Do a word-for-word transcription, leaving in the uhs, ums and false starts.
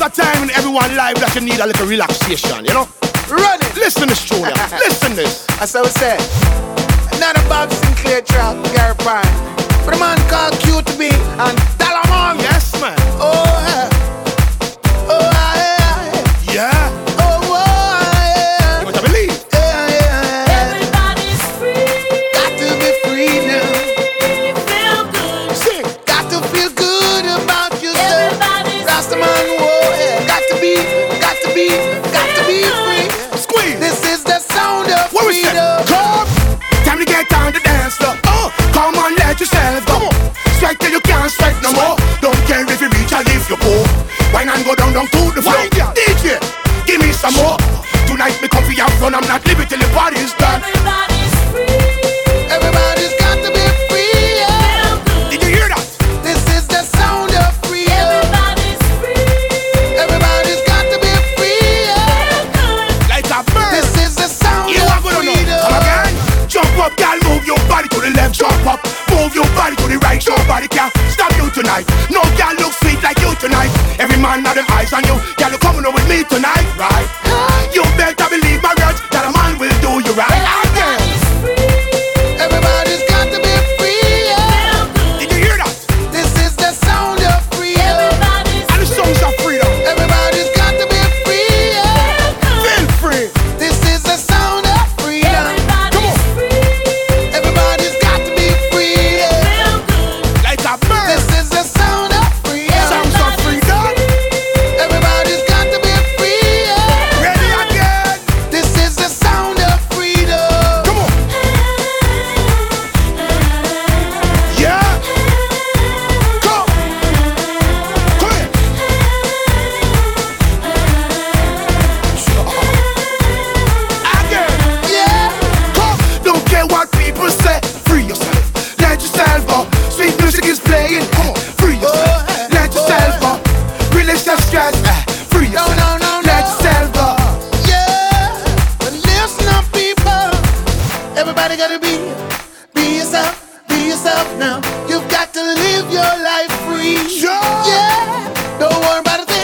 a time in everyone's life that you need a little relaxation, you know? Run it. Listen this, Junior. Listen this. That's how we say. Not a Bob Sinclair track, Gary Prime. But a man called Q to be and Dalamon. Yes, man. Oh, yeah. Oh, yeah. Yeah. Oh, oh, yeah. You want to believe? Yeah, yeah, yeah. Everybody's free. Got to be free now. Feel good. Sing. Got to feel good about yourself. Everybody's Rastaman, whoa, yeah. Got to be, got to be, got to be free. Squeeze. This is the sound of What we say? freedom. Come. Time to get down to dance floor. Oh, come on, let yourself go. Sweat till you can't sweat no more. Don't care if you reach or if you go. Why not go down, down to the floor? D J, give me some more. Tonight me come for your fun. I'm not leaving till the party's done. Everybody's free. Everybody's got to be free. Yeah. Feel good. Did you hear that? This is the sound of freedom. Everybody's free. Everybody's got to be free. Yeah. Feel good. Like a bird. This is the sound You of are gonna know. freedom. Come again. Jump up, girl, move your body to the left. Jump up, move your body to the right. Nobody can stop you tonight. No girl look sweet like you tonight. Every man have them eyes on you. Girl, you coming over with me tonight, right? You better believe my words that a man will do you right. Again. Everybody's free. Everybody's got to be free. Yeah. Feel good. Did you hear that? This is the sound of freedom. Everybody's And the songs of freedom. Everybody's got to be free. Yeah. feel good. Feel free. This is the sound of freedom. Everybody's free. Everybody's got to be free. Yeah. Feel good. Like a bird. This is the sound of freedom. Sounds of freedom. Everybody's got to be free. Yeah. Ready again. This is the sound of freedom. Come on. Yeah. Come. Come here. Again. Yeah. Come. Don't care what people say. Free yourself. Let yourself go. Sweet music is playing. Come on. Free yourself. Oh, Let yourself go. Release your stress. eh. Free No, yourself. no, no, Let no. yourself go. Yeah. But listen up, people. Everybody gotta be, be yourself, be yourself now. You've got to live your life free. Yeah. Yeah. Don't worry about a thing.